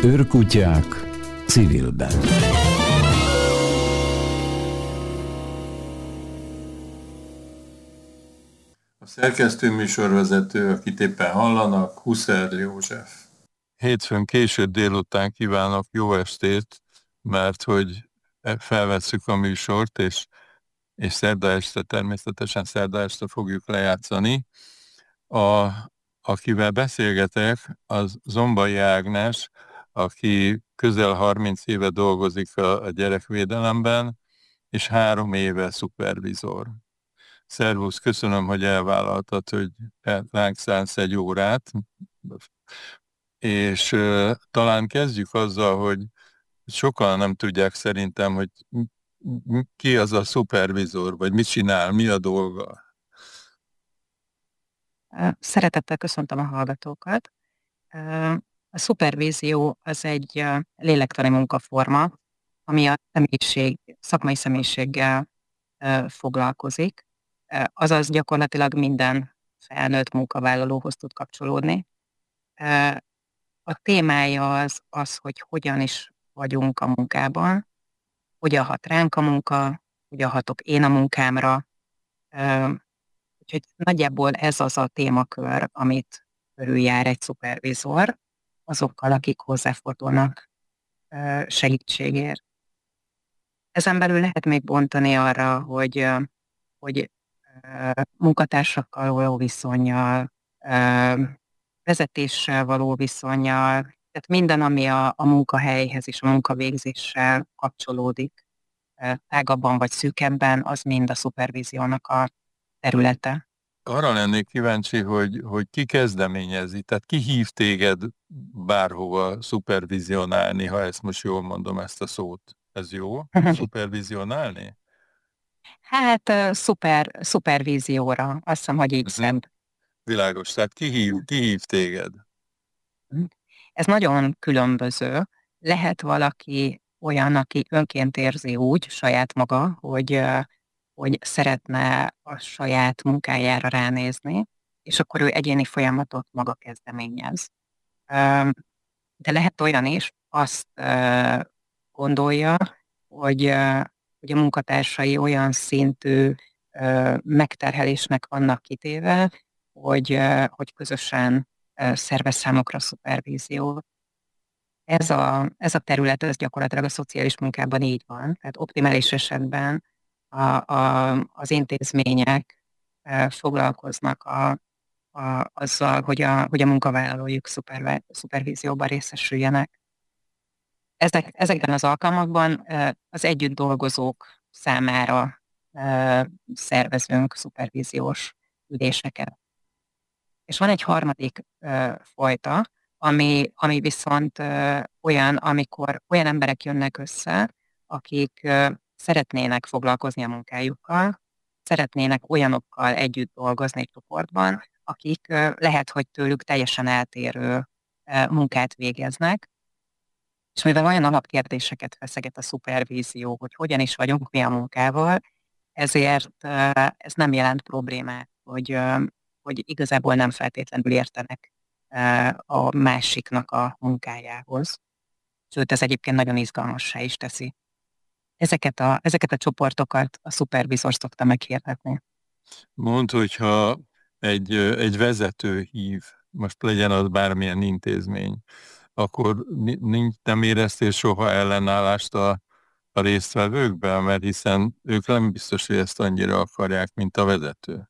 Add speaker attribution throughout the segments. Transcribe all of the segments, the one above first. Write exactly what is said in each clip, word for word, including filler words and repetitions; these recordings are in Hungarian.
Speaker 1: Őrkutyák civilben.
Speaker 2: A szerkesztő műsorvezető, akit éppen hallanak, Huszer József.
Speaker 3: Hétfőn késő délután kívánok jó estét, mert hogy felvesszük a műsort, és, és szerda este, természetesen szerda este fogjuk lejátszani. A, akivel beszélgetek, az Zombai Ágnes, aki közel harminc éve dolgozik a, a gyerekvédelemben, és három éve szupervizor. Szervusz, köszönöm, hogy elvállaltad, hogy ránk szánsz egy órát, és uh, talán kezdjük azzal, hogy sokan nem tudják szerintem, hogy ki az a szupervizor, vagy mit csinál, mi a dolga.
Speaker 4: Szeretettel köszöntöm a hallgatókat. A szupervízió az egy lélektani munkaforma, ami a személyiség, szakmai személyiséggel foglalkozik, azaz gyakorlatilag minden felnőtt munkavállalóhoz tud kapcsolódni. A témája az, az, hogy hogyan is vagyunk a munkában, hogyan hat ránk a munka, hogyan hatok én a munkámra. Úgyhogy nagyjából ez az a témakör, amit körüljár egy szupervizor, azokkal, akik hozzáfordulnak segítségért. Ezen belül lehet még bontani arra, hogy, hogy munkatársakkal való viszonnyal, vezetéssel való viszonnyal, tehát minden, ami a, a munkahelyhez és a munkavégzéssel kapcsolódik, tágabban vagy szűkebben, az mind a szupervíziónak a területe.
Speaker 3: Arra lennék kíváncsi, hogy, hogy ki kezdeményezi, tehát ki hív téged bárhova szupervizionálni, ha ezt most jól mondom, ezt a szót. Ez jó? Szupervizionálni?
Speaker 4: Hát szuper, szupervízióra, azt hiszem, hogy így szebb.
Speaker 3: Világos, tehát ki hív, ki hív téged?
Speaker 4: Ez nagyon különböző. Lehet valaki olyan, aki önként érzi úgy saját maga, hogy, hogy szeretne a saját munkájára ránézni, és akkor ő egyéni folyamatot maga kezdeményez. De lehet olyan is, azt gondolja, hogy, hogy a munkatársai olyan szintű megterhelésnek vannak kitéve, hogy, hogy közösen szervez számokra szupervíziót. Ez a, ez a terület, ez gyakorlatilag a szociális munkában így van. Tehát optimális esetben a, a, az intézmények foglalkoznak a, a, azzal, hogy a, hogy a munkavállalójuk szuper, szupervízióban részesüljenek. Ezek, ezekben az alkalmakban az együtt dolgozók számára szervezünk szupervíziós üléseket. És van egy harmadik fajta, Ami, ami viszont ö, olyan, amikor olyan emberek jönnek össze, akik ö, szeretnének foglalkozni a munkájukkal, szeretnének olyanokkal együtt dolgozni egy csoportban, akik ö, lehet, hogy tőlük teljesen eltérő ö, munkát végeznek, és mivel olyan alapkérdéseket feszeget a szupervízió, hogy hogyan is vagyunk mi a munkával, ezért ö, ez nem jelent problémát, hogy, ö, hogy igazából nem feltétlenül értenek a másiknak a munkájához. Sőt, ez egyébként nagyon izgalmassá is teszi. Ezeket a, ezeket a csoportokat a szupervizor szokta meghirdetni.
Speaker 3: Mondd, hogyha egy, egy vezető hív, most legyen az bármilyen intézmény, akkor nincs, nem éreztél soha ellenállást a, a résztvevőkben, mert hiszen ők nem biztos, hogy ezt annyira akarják, mint a vezető.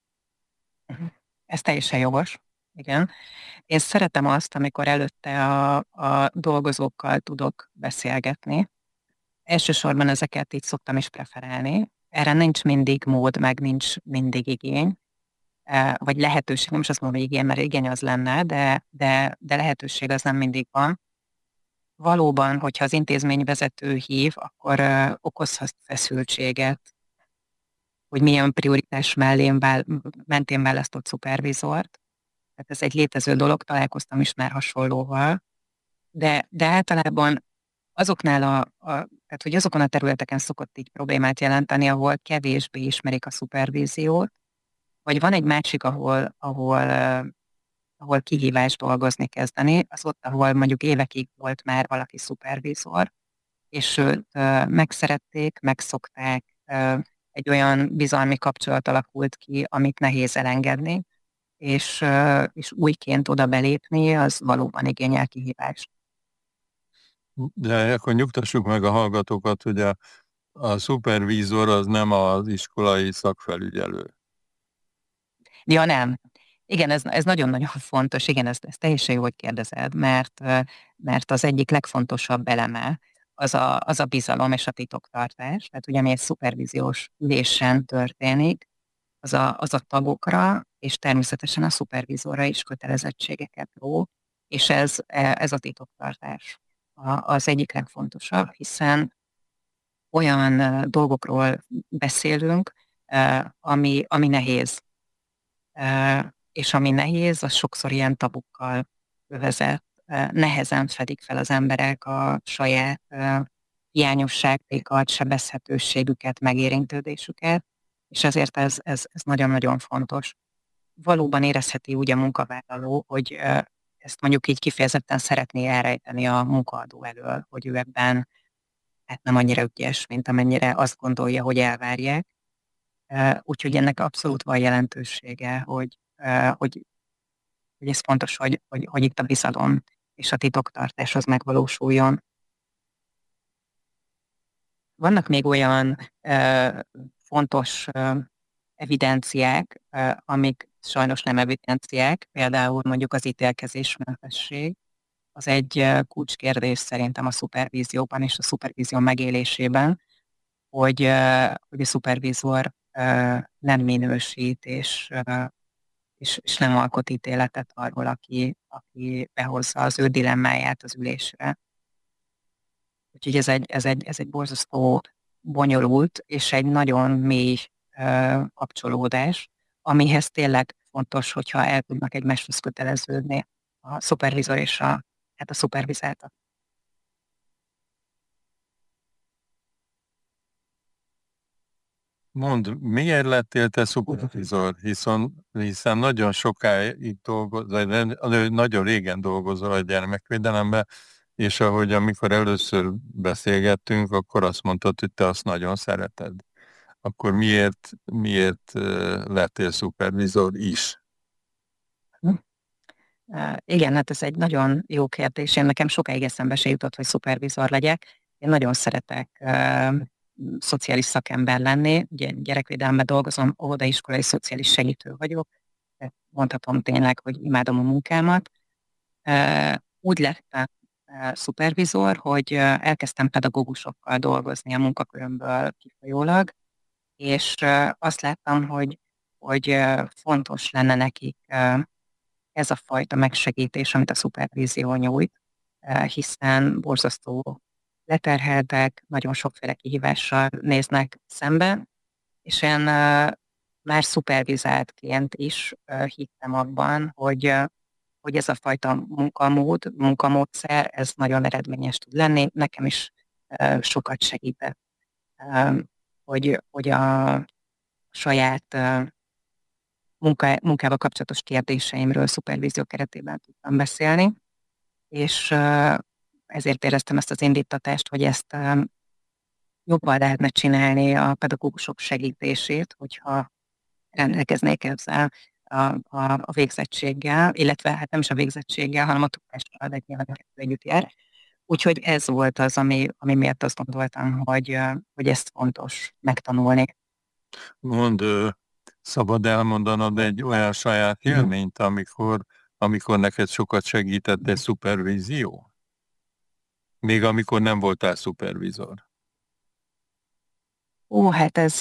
Speaker 4: Ez teljesen jogos. Igen. Én szeretem azt, amikor előtte a, a dolgozókkal tudok beszélgetni. Elsősorban ezeket így szoktam is preferálni. Erre nincs mindig mód, meg nincs mindig igény, vagy lehetőség, nem is azt mondom, hogy igény, mert igény az lenne, de, de, de lehetőség az nem mindig van. Valóban, hogyha az intézményvezető hív, akkor uh, okozhat feszültséget, hogy milyen prioritás mellén vál, mentén választott szupervizort. Tehát ez egy létező dolog, találkoztam is már hasonlóval, de, de általában azoknál a, a, tehát hogy azokon a területeken szokott így problémát jelenteni, ahol kevésbé ismerik a szupervíziót, vagy van egy másik, ahol, ahol ahol kihívás dolgozni kezdeni, az ott, ahol mondjuk évekig volt már valaki szupervizor, és sőt, megszerették, megszokták, egy olyan bizalmi kapcsolat alakult ki, amit nehéz elengedni, és, és újként oda belépni, az valóban igényel kihívást.
Speaker 3: De akkor nyugtassuk meg a hallgatókat, hogy a, a szupervízor az nem az iskolai szakfelügyelő.
Speaker 4: Ja, nem. Igen, ez, ez nagyon-nagyon fontos, igen, ez, ez teljesen jó, hogy kérdezed, mert, mert az egyik legfontosabb eleme az a, az a bizalom és a titoktartás. Tehát ugye, ami egy szupervíziós ülésen történik, az a, az a tagokra, és természetesen a szupervízorra is kötelezettségeket ró, és ez, ez a titoktartás az egyik legfontosabb, hiszen olyan dolgokról beszélünk, ami, ami nehéz. És ami nehéz, az sokszor ilyen tabukkal övezett. Nehezen fedik fel az emberek a saját hiányosságaikat, sebezhetőségüket, megérintődésüket, és ezért ez, ez, ez nagyon-nagyon fontos. Valóban érezheti úgy a munkavállaló, hogy ezt mondjuk így kifejezetten szeretné elrejteni a munkaadó elől, hogy ő ebben hát nem annyira ügyes, mint amennyire azt gondolja, hogy elvárják. Úgyhogy ennek abszolút van jelentősége, hogy, hogy, hogy ez fontos, hogy, hogy, hogy itt a bizalom és a titoktartás az megvalósuljon. Vannak még olyan uh, fontos uh, evidenciák, uh, amik sajnos nem evidenciák, például mondjuk az ítélkezésmentesség. Az egy uh, kulcskérdés szerintem a szupervízióban és a szupervízió megélésében, hogy, uh, hogy a szupervízor uh, nem minősít és, uh, és, és nem alkot ítéletet arról, aki, aki behozza az ő dilemmáját az ülésre. Úgyhogy ez egy, ez egy, ez egy borzasztó bonyolult és egy nagyon mély uh, kapcsolódás, amihez tényleg fontos, hogyha el tudnak egymáshoz köteleződni a szupervizor és a, hát a szupervizáltak.
Speaker 3: Mondd, miért lettél te szupervizor? Hiszen, hiszen nagyon sokáig dolgozol, nagyon régen dolgozol a gyermekvédelemben, és ahogy amikor először beszélgettünk, akkor azt mondtad, hogy te azt nagyon szereted. Akkor miért, miért lettél szupervizor is?
Speaker 4: Uh, igen, hát ez egy nagyon jó kérdés. Én nekem sokáig eszembe se jutott, hogy szupervizor legyek. Én nagyon szeretek uh, szociális szakember lenni. Ugye gyerekvédelemben dolgozom, óvodaiskolai szociális segítő vagyok. Mondhatom tényleg, hogy imádom a munkámat. Uh, úgy lettem szupervizor, hogy elkezdtem pedagógusokkal dolgozni a munkakörömből kifolyólag, és azt láttam, hogy, hogy fontos lenne nekik ez a fajta megsegítés, amit a szupervízió nyújt, hiszen borzasztó leterheltek, nagyon sokféle kihívással néznek szembe, és én már szupervizáltként is hittem abban, hogy hogy ez a fajta munkamód, munkamódszer, ez nagyon eredményes tud lenni. Nekem is uh, sokat segített, uh, hogy, hogy a saját uh, munka, munkával kapcsolatos kérdéseimről szupervízió keretében tudtam beszélni, és uh, ezért éreztem ezt az indítatást, hogy ezt uh, jobban lehetne csinálni a pedagógusok segítését, hogyha rendelkeznék ezzel A, a, a végzettséggel, illetve hát nem is a végzettséggel, hanem a tudással, de nyilván kettő együtt jár. Úgyhogy ez volt az, ami, ami miatt azt gondoltam, hogy, hogy ezt fontos megtanulni.
Speaker 3: Mond, szabad elmondanod egy olyan saját élményt, amikor, amikor neked sokat segített egy szupervízió? Még amikor nem voltál szupervizor.
Speaker 4: Ó, hát ez...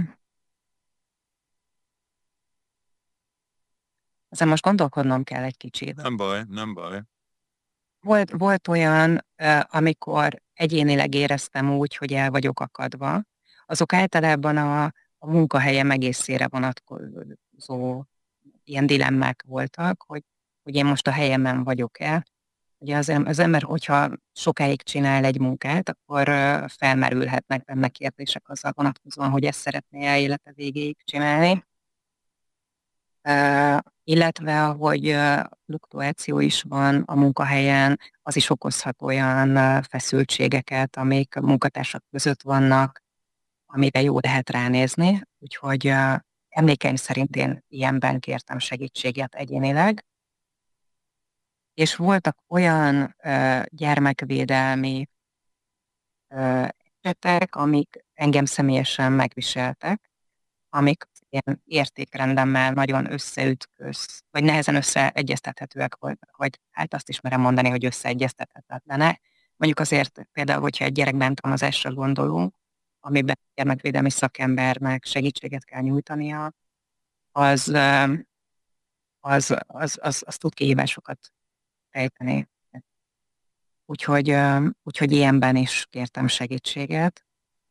Speaker 4: Ezen most gondolkodnom kell egy kicsit.
Speaker 3: Nem baj, nem baj.
Speaker 4: Volt, volt olyan, amikor egyénileg éreztem úgy, hogy el vagyok akadva. Azok általában a, a munkahelyem egészére vonatkozó ilyen dilemmák voltak, hogy, hogy én most a helyemen vagyok-e. Ugye az, az ember, hogyha sokáig csinál egy munkát, akkor felmerülhetnek benne kérdések azzal vonatkozóan, hogy ezt szeretné el élete végéig csinálni. illetve hogy fluktuáció is van a munkahelyen, az is okozhat olyan feszültségeket, amik a munkatársak között vannak, amire jó lehet ránézni. Úgyhogy emlékeim szerint én ilyenben kértem segítséget egyénileg. És voltak olyan gyermekvédelmi esetek, amik engem személyesen megviseltek, amik ilyen értékrendemmel nagyon összeütköz, vagy nehezen összeegyeztethetőek voltak, vagy hát azt is merem mondani, hogy összeegyeztethetetlenek. Mondjuk azért például, hogyha egy gyerekbántalmazásra gondolunk, amiben gyermekvédelmi szakembernek segítséget kell nyújtania, az, az, az, az, az tud kihívásokat rejteni. Úgyhogy, úgyhogy ilyenben is kértem segítséget.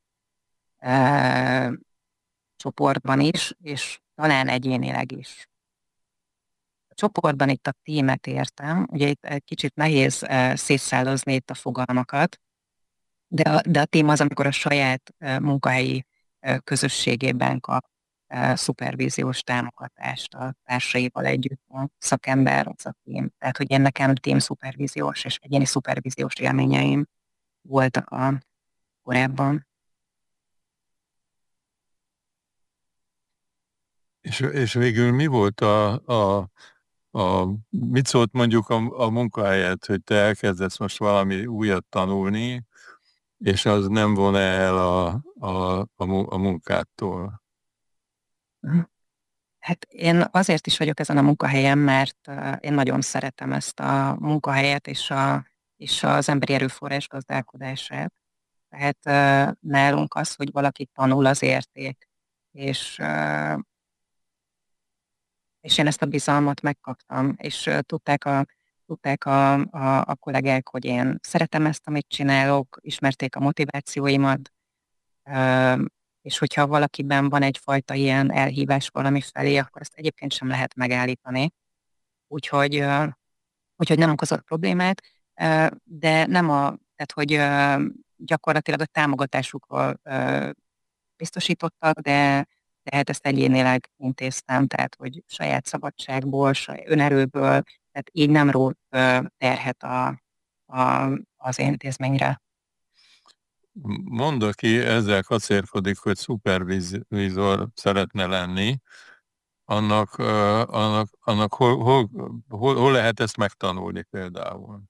Speaker 4: Csoportban is, és talán egyénileg is. A csoportban itt a tímet értem, ugye itt egy kicsit nehéz szétszállazni itt a fogalmakat, de a, de a tím az, amikor a saját munkahelyi közösségében kap szupervíziós támogatást a társaival együtt a szakember, az a tím. Tehát, hogy én nekem tím szupervíziós és egyéni szupervíziós élményeim voltak a korábban.
Speaker 3: És, és végül mi volt a, a, a mit szólt mondjuk a, a munkahelyet, hogy te elkezdesz most valami újat tanulni, és az nem von el a, a, a, a munkától?
Speaker 4: Hát én azért is vagyok ezen a munkahelyen, mert én nagyon szeretem ezt a munkahelyet és, a, és az emberi erőforrás gazdálkodását. Tehát nálunk az, hogy valaki tanul, az érték. És és én ezt a bizalmat megkaptam, és tudták a, tudták a, a, a kollégák, hogy én szeretem ezt, amit csinálok, ismerték a motivációimat, és hogyha valakiben van egyfajta ilyen elhívás valami felé, akkor ezt egyébként sem lehet megállítani. Úgyhogy, úgyhogy nem okozott problémát, de nem a, tehát hogy gyakorlatilag a támogatásukról biztosítottak, de de hát ezt egyénileg intéztem, tehát hogy saját szabadságból, saját önerőből, tehát így nem rót terhet a, a, az intézményre.
Speaker 3: Mondd, aki ezzel kacérkodik, hogy szupervízor szeretne lenni, annak, annak, annak hol, hol, hol, hol lehet ezt megtanulni például?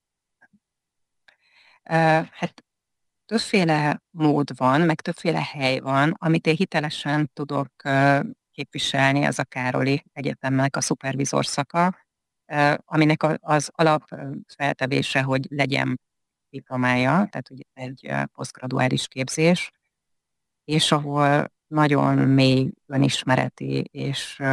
Speaker 4: Hát többféle mód van, meg többféle hely van, amit én hitelesen tudok képviselni, az a Károli Egyetemnek a szupervizor szaka, aminek az alapfeltevése, hogy legyen diplomája, tehát ugye egy posztgraduális képzés, és ahol nagyon mély önismereti és,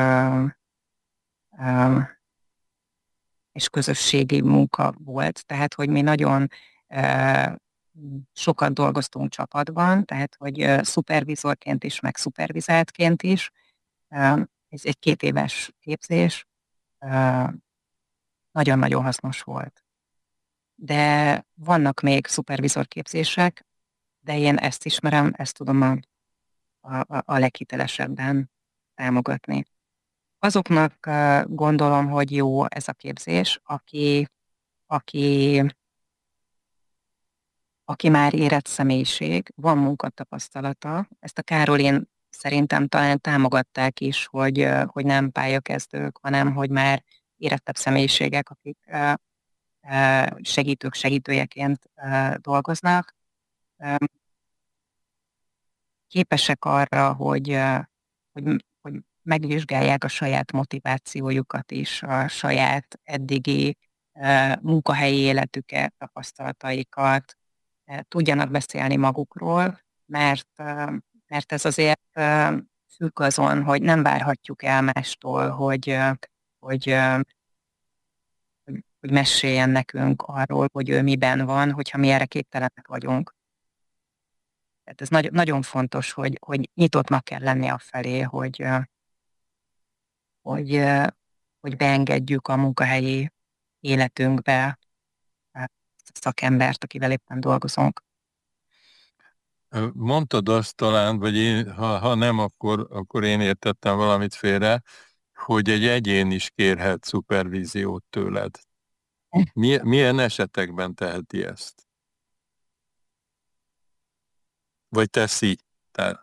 Speaker 4: és közösségi munka volt, tehát hogy mi nagyon sokat dolgoztunk csapatban, tehát hogy szupervizorként is, meg szupervizáltként is. Ez egy két éves képzés, nagyon-nagyon hasznos volt. De vannak még szupervizorképzések, de én ezt ismerem, ezt tudom a, a, a leghitelesebben támogatni. Azoknak gondolom, hogy jó ez a képzés, aki, aki aki már érett személyiség, van munkatapasztalata. Ezt a Károlin szerintem talán támogatták is, hogy, hogy nem pályakezdők, hanem hogy már érettebb személyiségek, akik segítők segítőjeként dolgoznak. Képesek arra, hogy, hogy, hogy megvizsgálják a saját motivációjukat is, a saját eddigi munkahelyi életüket, tapasztalataikat, tudjanak beszélni magukról, mert, mert ez azért függ azon, hogy nem várhatjuk el mástól, hogy, hogy, hogy, hogy meséljen nekünk arról, hogy ő miben van, hogyha mi erre képtelenek vagyunk. Tehát ez nagy, nagyon fontos, hogy, hogy nyitottnak kell lenni afelé, hogy, hogy, hogy beengedjük a munkahelyi életünkbe szakembert, akivel éppen dolgozunk.
Speaker 3: Mondtad azt talán, vagy én, ha, ha nem, akkor, akkor én értettem valamit félre, hogy egy egyén is kérhet szupervíziót tőled. Milyen, milyen esetekben teheti ezt? Vagy teszi? Te...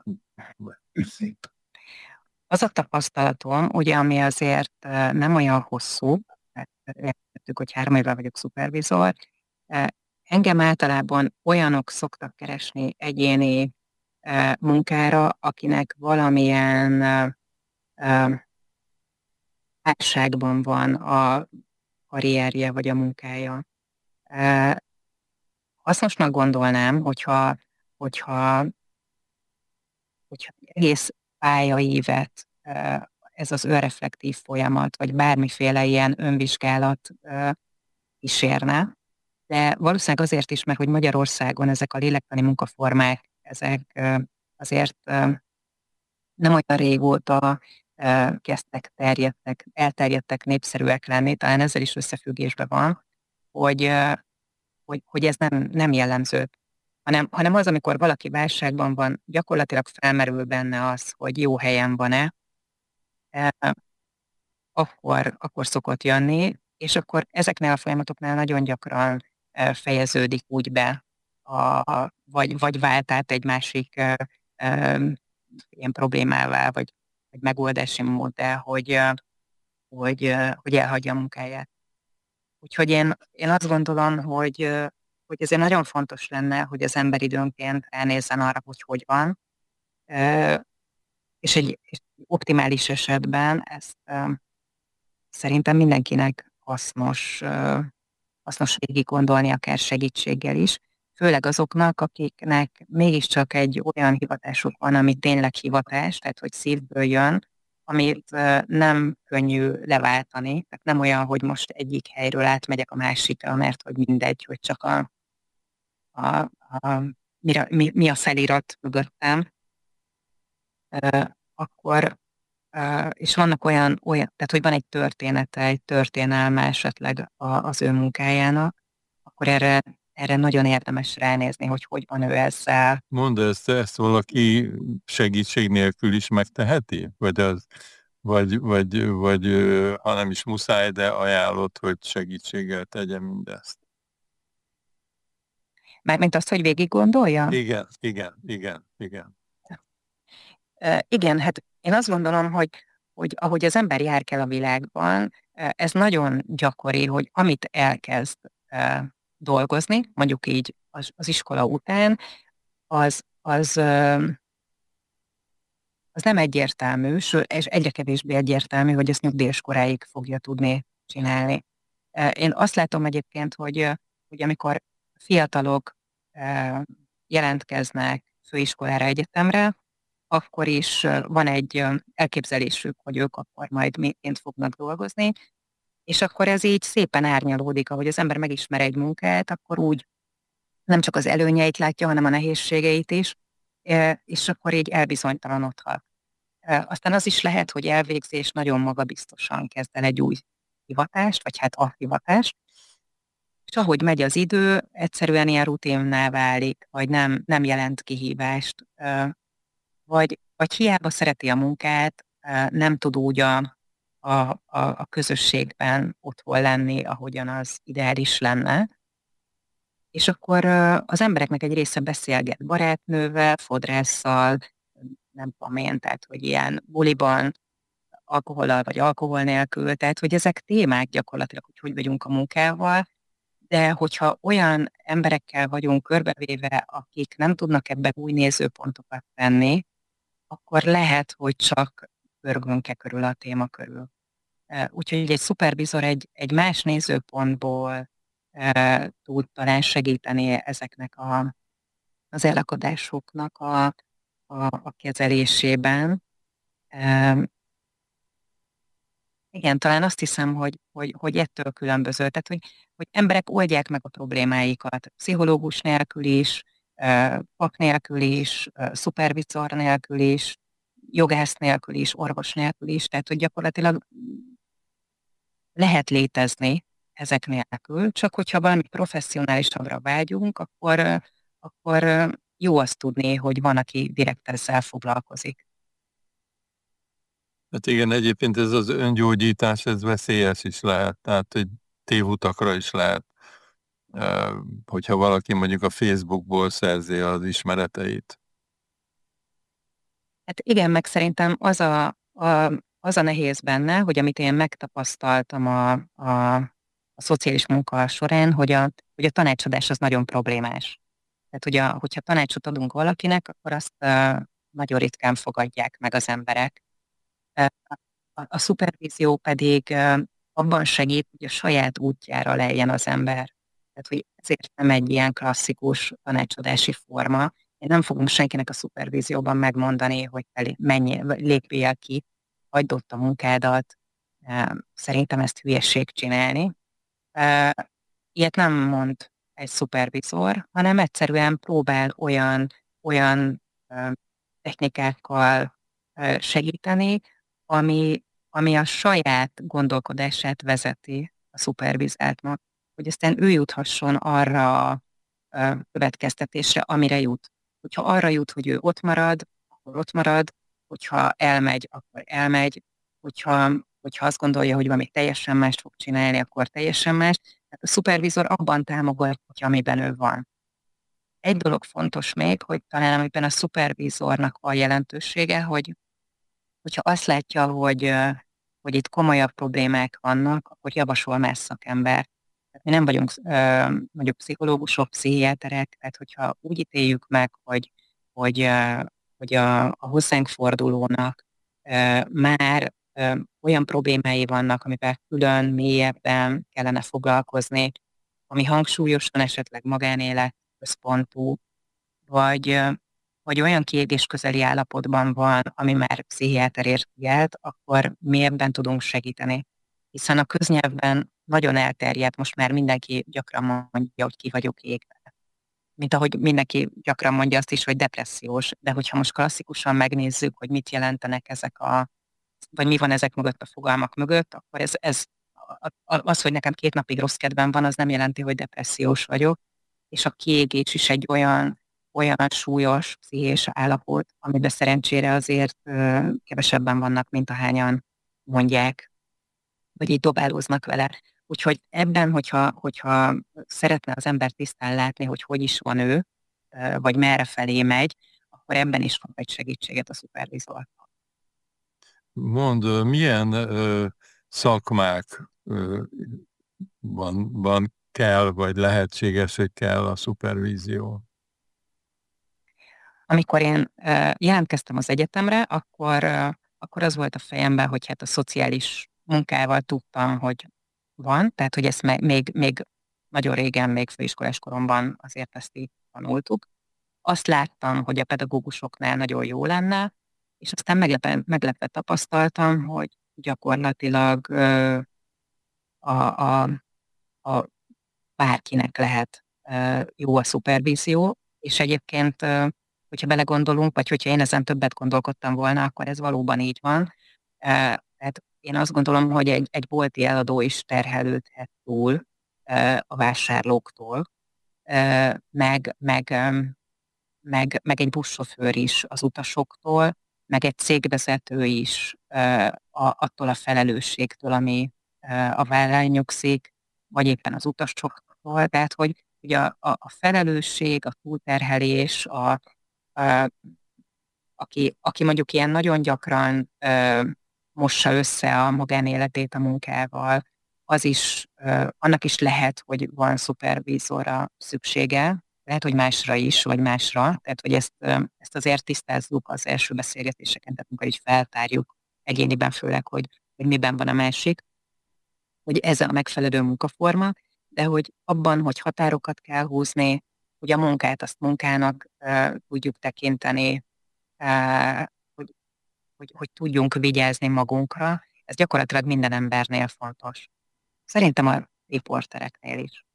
Speaker 4: Az a tapasztalatom, ugye, ami azért nem olyan hosszú, értettük, hogy három éve vagyok szupervizor, engem általában olyanok szoktak keresni egyéni munkára, akinek valamilyen válságban van a karrierje vagy a munkája. Hasznosnak gondolnám, hogyha, hogyha, hogyha egész pályaívet ez az önreflektív folyamat, vagy bármiféle ilyen önvizsgálat kísérne, de valószínűleg azért is, mert hogy Magyarországon ezek a lélektani munkaformák, ezek azért nem olyan régóta kezdtek, terjedtek, elterjedtek, népszerűek lenni, talán ezzel is összefüggésben van, hogy, hogy, hogy ez nem, nem jellemző, hanem, hanem az, amikor valaki válságban van, gyakorlatilag felmerül benne az, hogy jó helyen van-e, akkor, akkor szokott jönni, és akkor ezeknél a folyamatoknál nagyon gyakran fejeződik úgy be, a, vagy, vagy vált át egy másik e, e, ilyen problémává, vagy, vagy megoldási móddal, hogy, hogy, hogy elhagyja a munkáját. Úgyhogy én, én azt gondolom, hogy, hogy ezért nagyon fontos lenne, hogy az ember időnként elnézzen arra, hogy hogy van, és egy, egy optimális esetben ezt szerintem mindenkinek hasznos, hasznos végig gondolni, akár segítséggel is, főleg azoknak, akiknek mégiscsak egy olyan hivatásuk van, ami tényleg hivatás, tehát hogy szívből jön, amit nem könnyű leváltani, tehát nem olyan, hogy most egyik helyről átmegyek a másikra, mert hogy mindegy, hogy csak a, a, a mi, mi, mi a felirat mögöttem, akkor és vannak olyan, olyan, tehát hogy van egy története, egy történelme esetleg az ő munkájának, akkor erre, erre nagyon érdemes ránézni, hogy hogy van ő ezzel.
Speaker 3: Mondd ezt, ezt valaki segítség nélkül is megteheti? Vagy, az, vagy, vagy, vagy ha nem is muszáj, de ajánlott, hogy segítséggel tegye mindezt?
Speaker 4: Mármint azt, hogy végig gondolja?
Speaker 3: Igen, igen, igen, igen.
Speaker 4: Uh, igen, hát én azt gondolom, hogy, hogy ahogy az ember jár kell a világban, ez nagyon gyakori, hogy amit elkezd uh, dolgozni, mondjuk így az, az iskola után, az, az, uh, az nem egyértelmű, és egyre kevésbé egyértelmű, hogy ezt nyugdíjas koráig fogja tudni csinálni. Uh, én azt látom egyébként, hogy, uh, hogy amikor fiatalok uh, jelentkeznek főiskolára, egyetemre, akkor is van egy elképzelésük, hogy ők akkor majd miként fognak dolgozni, és akkor ez így szépen árnyalódik, ahogy az ember megismer egy munkát, akkor úgy nem csak az előnyeit látja, hanem a nehézségeit is, és akkor így elbizonytalanodhat. Aztán az is lehet, hogy elvégzés nagyon magabiztosan kezd el egy új hivatást, vagy hát a hivatást, és ahogy megy az idő, egyszerűen ilyen rutinná válik, vagy nem, nem jelent kihívást, Vagy, vagy hiába szereti a munkát, nem tud úgy a, a, a, a közösségben otthon lenni, ahogyan az ideális lenne. És akkor az embereknek egy része beszélget barátnővel, fodrásszal, nem tudom én, tehát hogy ilyen buliban, alkohollal vagy alkohol nélkül, tehát hogy ezek témák gyakorlatilag, hogy hogy vagyunk a munkával, de hogyha olyan emberekkel vagyunk körbevéve, akik nem tudnak ebbe új nézőpontokat tenni, akkor lehet, hogy csak pörgünk-e körül a téma körül. Úgyhogy egy szupervizor egy, egy más nézőpontból e, tud talán segíteni ezeknek a, az elakadásoknak a, a, a kezelésében. E, igen, talán azt hiszem, hogy, hogy, hogy ettől különböző. Tehát, hogy, hogy emberek oldják meg a problémáikat pszichológus nélkül is, pap nélkül is, szupervizor nélkül is, jogász nélkül is, orvos nélkül is, tehát hogy gyakorlatilag lehet létezni ezek nélkül, csak hogyha valami professzionálisabbra vágyunk, akkor, akkor jó azt tudni, hogy van, aki direkt ezzel foglalkozik.
Speaker 3: Hát igen, egyébként ez az öngyógyítás, ez veszélyes is lehet, tehát egy tévutakra is lehet, hogyha valaki mondjuk a Facebookból szerzi az ismereteit.
Speaker 4: Hát igen, meg szerintem az a, a, az a nehéz benne, hogy amit én megtapasztaltam a, a, a szociális munka során, hogy a, hogy a tanácsadás az nagyon problémás. Tehát, hogy a, hogyha tanácsot adunk valakinek, akkor azt uh, nagyon ritkán fogadják meg az emberek. Uh, a, a szupervízió pedig uh, abban segít, hogy a saját útjára lejjen az ember. Tehát, hogy ezért nem egy ilyen klasszikus tanácsadási forma. Én nem fogom senkinek a szupervízióban megmondani, hogy te menjél, lépjél ki, hagyd ott a munkádat. Uh, szerintem ezt hülyeség csinálni. Uh, ilyet nem mond egy szupervizor, hanem egyszerűen próbál olyan, olyan uh, technikákkal uh, segíteni, ami, ami a saját gondolkodását vezeti a szupervizáltnak, hogy aztán ő juthasson arra a uh, következtetésre, amire jut. Hogyha arra jut, hogy ő ott marad, akkor ott marad, hogyha elmegy, akkor elmegy, hogyha, hogyha azt gondolja, hogy valami teljesen mást fog csinálni, akkor teljesen más. Tehát a szupervizor abban támogatja, amiben ő van. Egy dolog fontos még, hogy talán amiben a szupervizornak a jelentősége, hogy hogyha azt látja, hogy, hogy itt komolyabb problémák vannak, akkor javasol más szakember. Tehát mi nem vagyunk mondjuk pszichológusok, pszichiáterek, tehát hogyha úgy ítéljük meg, hogy, hogy, hogy a, a hozzánk fordulónak már olyan problémái vannak, amivel külön, mélyebben kellene foglalkozni, ami hangsúlyosan esetleg magánélet központú, vagy, vagy olyan kiégésközeli állapotban van, ami már pszichiáterért figyelt, akkor mi ebben tudunk segíteni. Hiszen a köznyelvben nagyon elterjedt, most már mindenki gyakran mondja, hogy ki vagyok égve. Mint ahogy mindenki gyakran mondja azt is, hogy depressziós, de hogyha most klasszikusan megnézzük, hogy mit jelentenek ezek a, vagy mi van ezek mögött a fogalmak mögött, akkor ez, ez az, hogy nekem két napig rossz kedvem van, az nem jelenti, hogy depressziós vagyok, és a kiégés is egy olyan, olyan súlyos pszichés állapot, amiben szerencsére azért ö, kevesebben vannak, mint ahányan mondják, vagy így dobálóznak vele. Úgyhogy ebben, hogyha, hogyha szeretne az ember tisztán látni, hogy hogy is van ő, vagy merre felé megy, akkor ebben is kap egy segítséget a szupervizor.
Speaker 3: Mondd, milyen ö, szakmák ö, van, van kell, vagy lehetséges, hogy kell a szupervízió?
Speaker 4: Amikor én uh, jelentkeztem az egyetemre, akkor, uh, akkor az volt a fejemben, hogy hát a szociális munkával tudtam, hogy van, tehát hogy ezt me- még, még nagyon régen, még főiskolás koromban azért ezt így tanultuk. Azt láttam, hogy a pedagógusoknál nagyon jó lenne, és aztán meglepve, meglepve tapasztaltam, hogy gyakorlatilag uh, a, a, a bárkinek lehet uh, jó a szupervízió, és egyébként uh, hogyha belegondolunk, vagy hogyha én ezen többet gondolkodtam volna, akkor ez valóban így van. Tehát én azt gondolom, hogy egy, egy bolti eladó is terhelődhet túl a vásárlóktól, meg, meg, meg, meg egy buszsofőr is az utasoktól, meg egy cégvezető is attól a felelősségtől, ami a vállán nyugszik, vagy éppen az utasoktól. Tehát, hogy ugye a, a, a felelősség, a túlterhelés, a Uh, aki, aki mondjuk ilyen nagyon gyakran uh, mossa össze a magánéletét a munkával, az is, uh, annak is lehet, hogy van szupervízorra szüksége, lehet, hogy másra is, vagy másra, tehát hogy ezt, uh, ezt azért tisztázzuk az első beszélgetéseken, tehát amikor így feltárjuk egyéniben főleg, hogy, hogy miben van a másik, hogy ez a megfelelő munkaforma, de hogy abban, hogy határokat kell húzni, hogy a munkát azt munkának uh, tudjuk tekinteni, uh, hogy, hogy, hogy tudjunk vigyázni magunkra, ez gyakorlatilag minden embernél fontos. Szerintem a riportereknél is.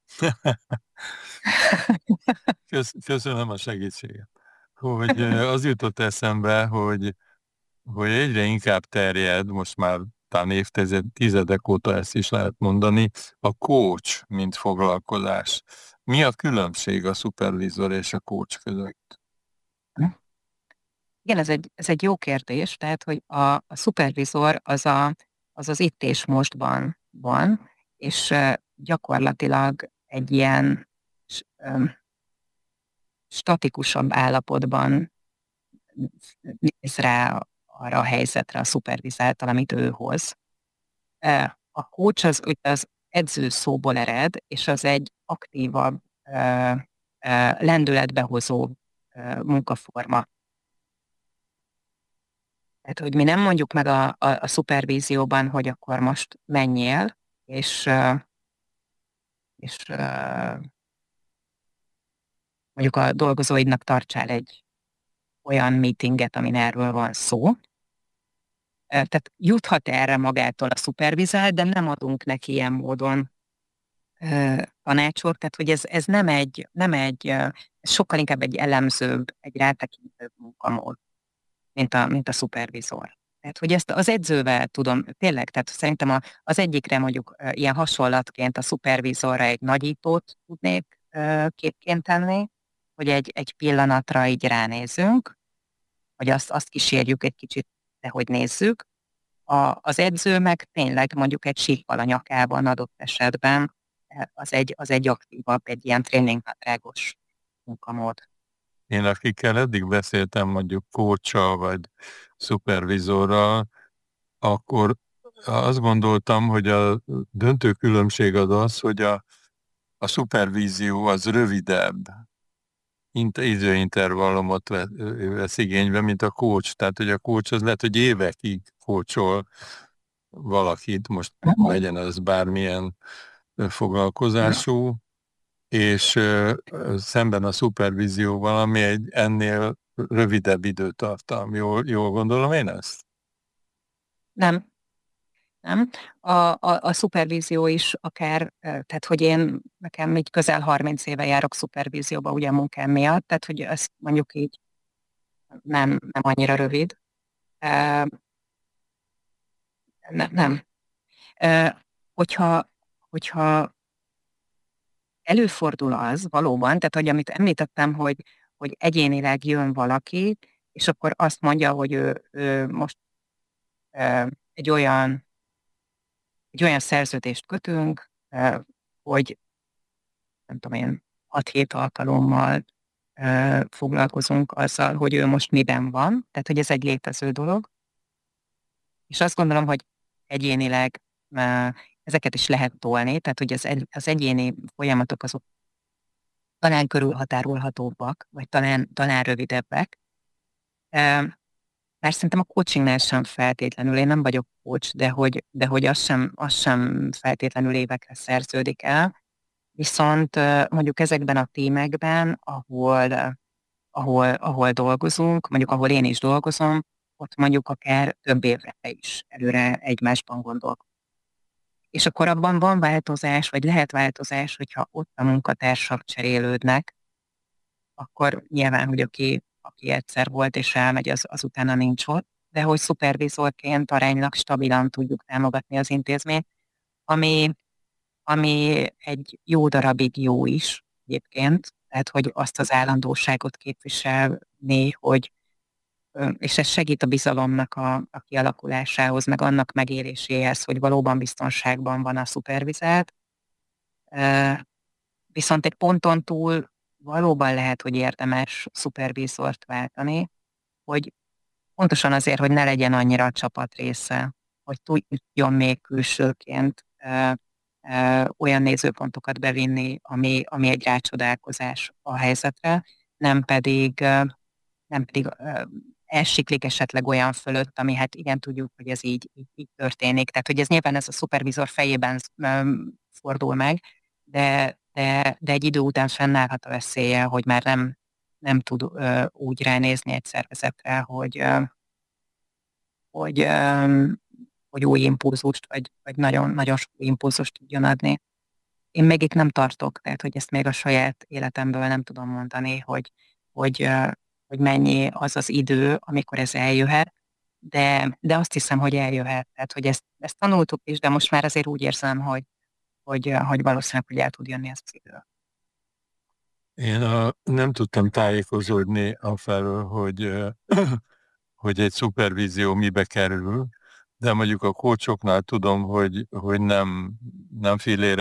Speaker 3: Köszönöm a segítséget. Hogy az jutott eszembe, hogy, hogy egyre inkább terjed, most már talán évtizedek óta ezt is lehet mondani, a coach, mint foglalkozás. Mi a különbség a szupervizor és a coach között?
Speaker 4: Igen, ez egy, ez egy jó kérdés, tehát, hogy a, a szupervizor az, a, az az itt és mostban van, és uh, gyakorlatilag egy ilyen um, statikusabb állapotban néz rá arra a helyzetre a szupervizáltal, amit ő hoz. Uh, a coach az, az edző szóból ered, és az egy aktívabb, uh, uh, lendületbehozó uh, munkaforma. Tehát, hogy mi nem mondjuk meg a, a, a szupervízióban, hogy akkor most menjél, és, és mondjuk a dolgozóidnak tartsál egy olyan meetinget, amin erről van szó. Tehát juthat erre magától a szupervizál, de nem adunk neki ilyen módon tanácsot, tehát hogy ez, ez nem egy, nem egy, ez sokkal inkább egy elemzőbb, egy rátekintőbb munkamód, mint a, mint a szupervizor. Tehát, hogy ezt az edzővel tudom, tényleg, tehát szerintem a, az egyikre mondjuk ilyen hasonlatként a szupervizorra egy nagyítót tudnék képként tenni, hogy egy, egy pillanatra így ránézünk, hogy azt, azt kísérjük egy kicsit, de hogy nézzük. A, az edző meg tényleg mondjuk egy síppal a nyakában adott esetben az egy, az egy aktívabb, egy ilyen tréningnadrágos munkamód.
Speaker 3: Én akikkel eddig beszéltem, mondjuk coachsal vagy szupervizorral, akkor azt gondoltam, hogy a döntő különbség az az, hogy a, a szupervízió az rövidebb időintervallumot vesz igénybe, mint a coach. Tehát, hogy a coach az lehet, hogy évekig coachol valakit, most legyen az bármilyen foglalkozású, és uh, szemben a szupervízióval, ami egy ennél rövidebb időtartam. Jól, jól gondolom én ezt?
Speaker 4: Nem. Nem. A, a, a szupervízió is akár, tehát hogy én nekem így közel harminc éve járok szupervízióba ugye a munkám miatt, tehát hogy ezt mondjuk így nem, nem annyira rövid. Uh, nem. nem. Uh, hogyha, hogyha előfordul az valóban, tehát hogy amit említettem, hogy, hogy egyénileg jön valaki, és akkor azt mondja, hogy ő, ő most uh, egy olyan egy olyan szerződést kötünk, hogy nem tudom én, hat-hét alkalommal foglalkozunk azzal, hogy ő most miben van, tehát hogy ez egy létező dolog. És azt gondolom, hogy egyénileg ezeket is lehet tolni, tehát hogy az, egy, az egyéni folyamatok azok talán körülhatárolhatóbbak, vagy talán, talán rövidebbek. Mert szerintem a coachingnál sem feltétlenül, én nem vagyok coach, de hogy, de hogy az, sem, az sem feltétlenül évekre szerződik el. Viszont mondjuk ezekben a tímekben, ahol, ahol, ahol dolgozunk, mondjuk ahol én is dolgozom, ott mondjuk akár több évre is előre egymásban gondolkodunk. És akkor abban van változás, vagy lehet változás, hogyha ott a munkatársak cserélődnek, akkor nyilván, hogy aki aki egyszer volt és elmegy, az, az utána nincs ott, de hogy szupervizorként aránylag stabilan tudjuk támogatni az intézményt, ami, ami egy jó darabig jó is egyébként, tehát hogy azt az állandóságot képviselni, hogy, és ez segít a bizalomnak a, a kialakulásához, meg annak megéréséhez, hogy valóban biztonságban van a szupervizált. Viszont egy ponton túl valóban lehet, hogy érdemes szupervízort váltani, hogy pontosan azért, hogy ne legyen annyira a csapat része, hogy tudjon még külsőként ö, ö, olyan nézőpontokat bevinni, ami, ami egy rácsodálkozás a helyzetre, nem pedig, ö, nem pedig ö, elsiklik esetleg olyan fölött, ami hát igen tudjuk, hogy ez így, így, így történik. Tehát, hogy ez nyilván ez a szupervizor fejében ö, fordul meg, de De, de egy idő után fennállhat a veszélye, hogy már nem, nem tud ö, úgy ránézni egy szervezetre, hogy, ö, hogy, ö, hogy új impulzust, vagy, vagy nagyon, nagyon sok impulzust tudjon adni. Én még itt nem tartok, tehát hogy ezt még a saját életemből nem tudom mondani, hogy, hogy, ö, hogy mennyi az az idő, amikor ez eljöhet, de, de azt hiszem, hogy eljöhet. Tehát, hogy ezt, ezt tanultuk is, de most már azért úgy érzem, hogy Hogy, hogy valószínűleg, hogy el tud jönni ez az idő.
Speaker 3: Én a, nem tudtam tájékozódni afelől, hogy hogy egy szupervízió mibe kerül, de mondjuk a coachoknál tudom, hogy, hogy nem, nem fillére